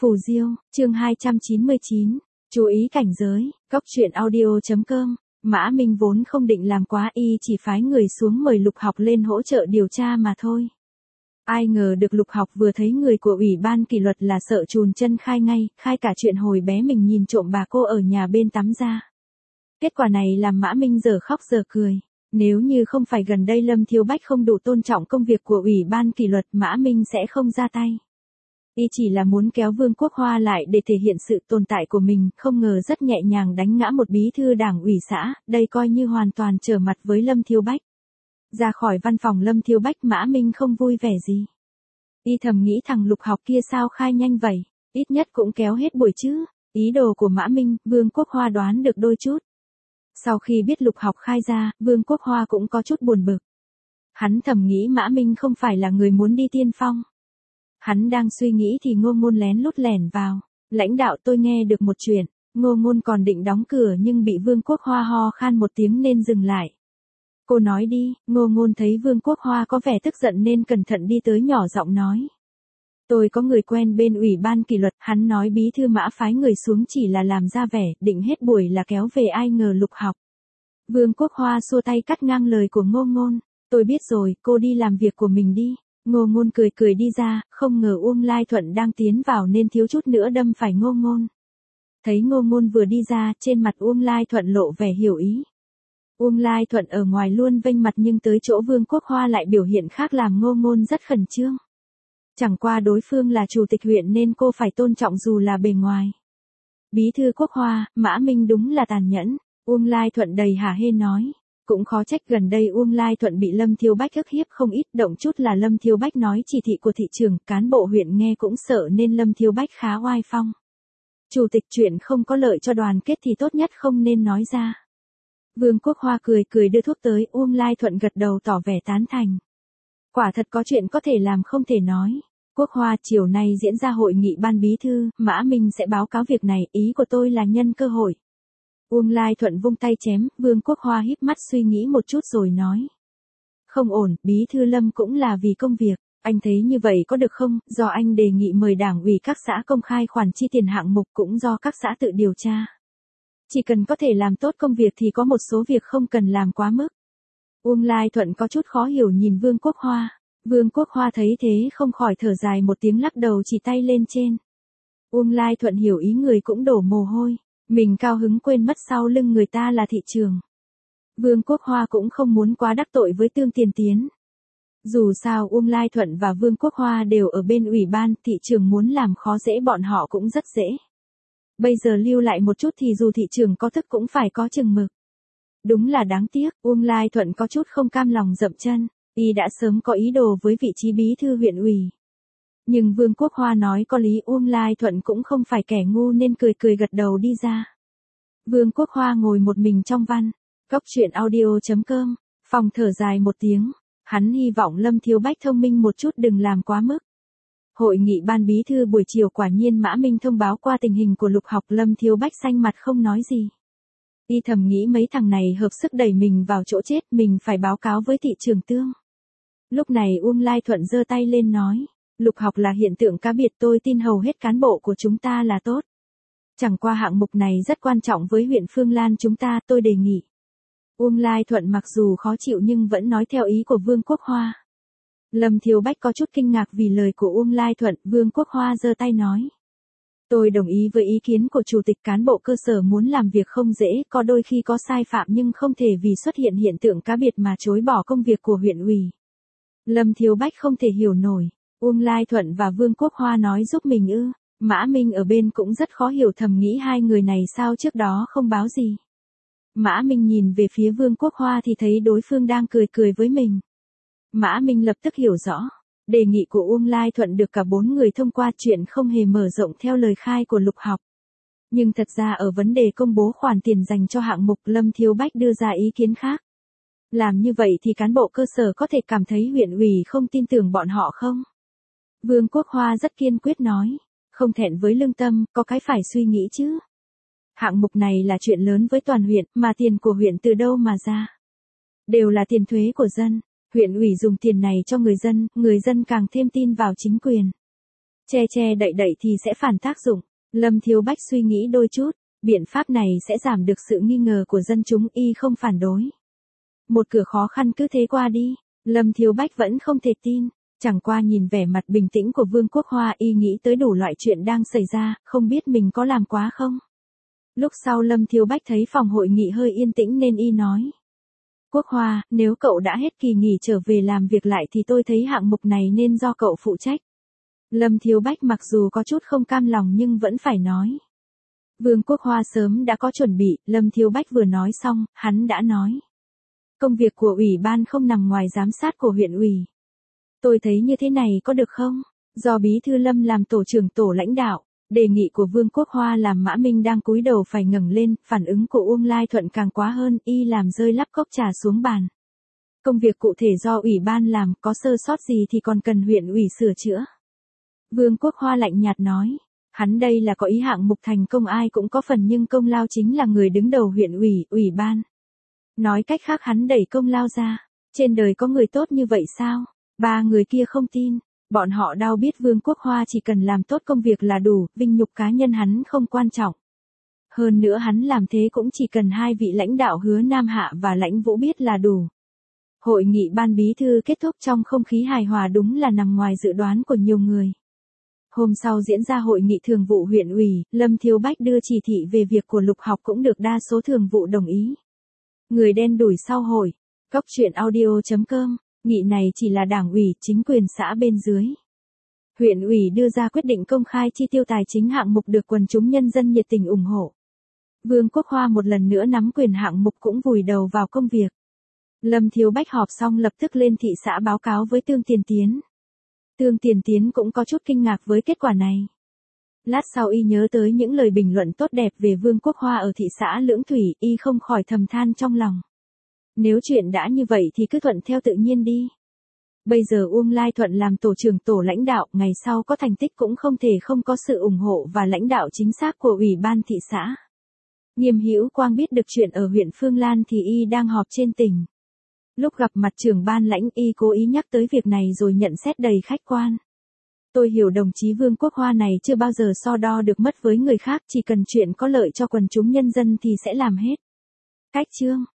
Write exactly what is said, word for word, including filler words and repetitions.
Phù Diêu, chương hai trăm chín mươi chín, chú ý cảnh giới, Cóc truyện audio.com. Mã Minh vốn không định làm quá, y chỉ phái người xuống mời Lục Học lên hỗ trợ điều tra mà thôi. Ai ngờ được Lục Học vừa thấy người của ủy ban kỷ luật là sợ chùn chân khai ngay, khai cả chuyện hồi bé mình nhìn trộm bà cô ở nhà bên tắm ra. Kết quả này làm Mã Minh giờ khóc giờ cười. Nếu như không phải gần đây Lâm Thiếu Bách không đủ tôn trọng công việc của ủy ban kỷ luật, Mã Minh sẽ không ra tay. Y chỉ là muốn kéo Vương Quốc Hoa lại để thể hiện sự tồn tại của mình, không ngờ rất nhẹ nhàng đánh ngã một bí thư đảng ủy xã, đây coi như hoàn toàn trở mặt với Lâm Thiếu Bách. Ra khỏi văn phòng Lâm Thiếu Bách, Mã Minh không vui vẻ gì. Y thầm nghĩ thằng Lục Học kia sao khai nhanh vậy, ít nhất cũng kéo hết buổi chứ. Ý đồ của Mã Minh, Vương Quốc Hoa đoán được đôi chút. Sau khi biết Lục Học khai ra, Vương Quốc Hoa cũng có chút buồn bực. Hắn thầm nghĩ Mã Minh không phải là người muốn đi tiên phong. Hắn đang suy nghĩ thì Ngô Ngôn lén lút lẻn vào. Lãnh đạo, tôi nghe được một chuyện. Ngô Ngôn còn định đóng cửa nhưng bị Vương Quốc Hoa ho khan một tiếng nên dừng lại. Cô nói đi. Ngô Ngôn thấy Vương Quốc Hoa có vẻ tức giận nên cẩn thận đi tới nhỏ giọng nói. Tôi có người quen bên ủy ban kỷ luật, hắn nói bí thư Mã phái người xuống chỉ là làm ra vẻ, định hết buổi là kéo về, ai ngờ Lục Học. Vương Quốc Hoa xua tay cắt ngang lời của Ngô Ngôn. Tôi biết rồi, cô đi làm việc của mình đi. Ngô Ngôn cười cười đi ra, không ngờ Uông Lai Thuận đang tiến vào nên thiếu chút nữa đâm phải Ngô Ngôn. Thấy Ngô Ngôn vừa đi ra, trên mặt Uông Lai Thuận lộ vẻ hiểu ý. Uông Lai Thuận ở ngoài luôn vênh mặt nhưng tới chỗ Vương Quốc Hoa lại biểu hiện khác làm Ngô Ngôn rất khẩn trương. Chẳng qua đối phương là chủ tịch huyện nên cô phải tôn trọng dù là bề ngoài. Bí thư Quốc Hoa, Mã Minh đúng là tàn nhẫn. Uông Lai Thuận đầy hả hê nói. Cũng khó trách gần đây Uông Lai Thuận bị Lâm Thiếu Bách ức hiếp không ít, động chút là Lâm Thiếu Bách nói chỉ thị của thị trưởng, cán bộ huyện nghe cũng sợ nên Lâm Thiếu Bách khá oai phong. Chủ tịch chuyện không có lợi cho đoàn kết thì tốt nhất không nên nói ra. Vương Quốc Hoa cười cười đưa thuốc tới, Uông Lai Thuận gật đầu tỏ vẻ tán thành. Quả thật có chuyện có thể làm không thể nói. Quốc Hoa, chiều nay diễn ra hội nghị ban bí thư, Mã Minh sẽ báo cáo việc này, ý của tôi là nhân cơ hội. Uông Lai Thuận vung tay chém, Vương Quốc Hoa híp mắt suy nghĩ một chút rồi nói. Không ổn, bí thư Lâm cũng là vì công việc, anh thấy như vậy có được không, do anh đề nghị mời đảng ủy các xã công khai khoản chi tiền hạng mục cũng do các xã tự điều tra. Chỉ cần có thể làm tốt công việc thì có một số việc không cần làm quá mức. Uông Lai Thuận có chút khó hiểu nhìn Vương Quốc Hoa. Vương Quốc Hoa thấy thế không khỏi thở dài một tiếng lắc đầu chỉ tay lên trên. Uông Lai Thuận hiểu ý người cũng đổ mồ hôi. Mình cao hứng quên mất sau lưng người ta là thị trường. Vương Quốc Hoa cũng không muốn quá đắc tội với Tương Tiền Tiến. Dù sao Uông Lai Thuận và Vương Quốc Hoa đều ở bên ủy ban, thị trường muốn làm khó dễ bọn họ cũng rất dễ. Bây giờ lưu lại một chút thì dù thị trường có thức cũng phải có chừng mực. Đúng là đáng tiếc, Uông Lai Thuận có chút không cam lòng dậm chân, y đã sớm có ý đồ với vị trí bí thư huyện ủy. Nhưng Vương Quốc Hoa nói có lý, Uông Lai Thuận cũng không phải kẻ ngu nên cười cười gật đầu đi ra. Vương Quốc Hoa ngồi một mình trong văn, Cóc truyện audio.com, phòng thở dài một tiếng, hắn hy vọng Lâm Thiếu Bách thông minh một chút đừng làm quá mức. Hội nghị ban bí thư buổi chiều quả nhiên Mã Minh thông báo qua tình hình của Lục Học, Lâm Thiếu Bách xanh mặt không nói gì. Y thầm nghĩ mấy thằng này hợp sức đẩy mình vào chỗ chết, mình phải báo cáo với thị trường Tương. Lúc này Uông Lai Thuận giơ tay lên nói. Lục Học là hiện tượng cá biệt, tôi tin hầu hết cán bộ của chúng ta là tốt. Chẳng qua hạng mục này rất quan trọng với huyện Phương Lan chúng ta, tôi đề nghị. Uông Lai Thuận mặc dù khó chịu nhưng vẫn nói theo ý của Vương Quốc Hoa. Lâm Thiếu Bách có chút kinh ngạc vì lời của Uông Lai Thuận, Vương Quốc Hoa giơ tay nói. Tôi đồng ý với ý kiến của chủ tịch, cán bộ cơ sở muốn làm việc không dễ, có đôi khi có sai phạm nhưng không thể vì xuất hiện hiện tượng cá biệt mà chối bỏ công việc của huyện ủy. Lâm Thiếu Bách không thể hiểu nổi. Uông Lai Thuận và Vương Quốc Hoa nói giúp mình ư? Mã Minh ở bên cũng rất khó hiểu, thầm nghĩ hai người này sao trước đó không báo gì. Mã Minh nhìn về phía Vương Quốc Hoa thì thấy đối phương đang cười cười với mình. Mã Minh lập tức hiểu rõ. Đề nghị của Uông Lai Thuận được cả bốn người thông qua, chuyện không hề mở rộng theo lời khai của Lục Học. Nhưng thật ra ở vấn đề công bố khoản tiền dành cho hạng mục, Lâm Thiếu Bách đưa ra ý kiến khác. Làm như vậy thì cán bộ cơ sở có thể cảm thấy huyện ủy không tin tưởng bọn họ không? Vương Quốc Hoa rất kiên quyết nói, không thẹn với lương tâm, có cái phải suy nghĩ chứ. Hạng mục này là chuyện lớn với toàn huyện, mà tiền của huyện từ đâu mà ra? Đều là tiền thuế của dân, huyện ủy dùng tiền này cho người dân, người dân càng thêm tin vào chính quyền. Che che đậy đậy thì sẽ phản tác dụng. Lâm Thiếu Bách suy nghĩ đôi chút, biện pháp này sẽ giảm được sự nghi ngờ của dân chúng, y không phản đối. Một cửa khó khăn cứ thế qua đi, Lâm Thiếu Bách vẫn không thể tin, chẳng qua nhìn vẻ mặt bình tĩnh của Vương Quốc Hoa y nghĩ tới đủ loại chuyện đang xảy ra, không biết mình có làm quá không. Lúc sau Lâm Thiếu Bách thấy phòng hội nghị hơi yên tĩnh nên y nói. Quốc Hoa, nếu cậu đã hết kỳ nghỉ trở về làm việc lại thì tôi thấy hạng mục này nên do cậu phụ trách. Lâm Thiếu Bách mặc dù có chút không cam lòng nhưng vẫn phải nói. Vương Quốc Hoa sớm đã có chuẩn bị, Lâm Thiếu Bách vừa nói xong, hắn đã nói. Công việc của ủy ban không nằm ngoài giám sát của huyện ủy. Tôi thấy như thế này có được không? Do Bí thư Lâm làm tổ trưởng tổ lãnh đạo, đề nghị của Vương Quốc Hoa làm Mã Minh đang cúi đầu phải ngẩng lên, phản ứng của Uông Lai Thuận càng quá hơn, y làm rơi lắp cốc trà xuống bàn. Công việc cụ thể do ủy ban làm, có sơ sót gì thì còn cần huyện ủy sửa chữa. Vương Quốc Hoa lạnh nhạt nói, hắn đây là có ý hạng mục thành công ai cũng có phần nhưng công lao chính là người đứng đầu huyện ủy, ủy ban. Nói cách khác hắn đẩy công lao ra, trên đời có người tốt như vậy sao? Ba người kia không tin, bọn họ đau biết Vương Quốc Hoa chỉ cần làm tốt công việc là đủ, vinh nhục cá nhân hắn không quan trọng. Hơn nữa hắn làm thế cũng chỉ cần hai vị lãnh đạo Hứa Nam Hạ và Lãnh Vũ biết là đủ. Hội nghị ban bí thư kết thúc trong không khí hài hòa đúng là nằm ngoài dự đoán của nhiều người. Hôm sau diễn ra hội nghị thường vụ huyện ủy, Lâm Thiếu Bách đưa chỉ thị về việc của Lục Học cũng được đa số thường vụ đồng ý. Người đen đủi sau hội, cốc truyện audio chấm com, nghị này chỉ là đảng ủy, chính quyền xã bên dưới. Huyện ủy đưa ra quyết định công khai chi tiêu tài chính hạng mục được quần chúng nhân dân nhiệt tình ủng hộ. Vương Quốc Hoa một lần nữa nắm quyền hạng mục cũng vùi đầu vào công việc. Lâm Thiếu Bách họp xong lập tức lên thị xã báo cáo với Tương Tiền Tiến. Tương Tiền Tiến cũng có chút kinh ngạc với kết quả này. Lát sau y nhớ tới những lời bình luận tốt đẹp về Vương Quốc Hoa ở thị xã Lưỡng Thủy, y không khỏi thầm than trong lòng. Nếu chuyện đã như vậy thì cứ thuận theo tự nhiên đi. Bây giờ Uông Lai Thuận làm tổ trưởng tổ lãnh đạo, ngày sau có thành tích cũng không thể không có sự ủng hộ và lãnh đạo chính xác của ủy ban thị xã. Nghiêm Hữu Quang biết được chuyện ở huyện Phương Lan thì y đang họp trên tỉnh. Lúc gặp mặt trưởng ban lãnh y cố ý nhắc tới việc này rồi nhận xét đầy khách quan. Tôi hiểu đồng chí Vương Quốc Hoa này chưa bao giờ so đo được mất với người khác, chỉ cần chuyện có lợi cho quần chúng nhân dân thì sẽ làm hết. Cách chương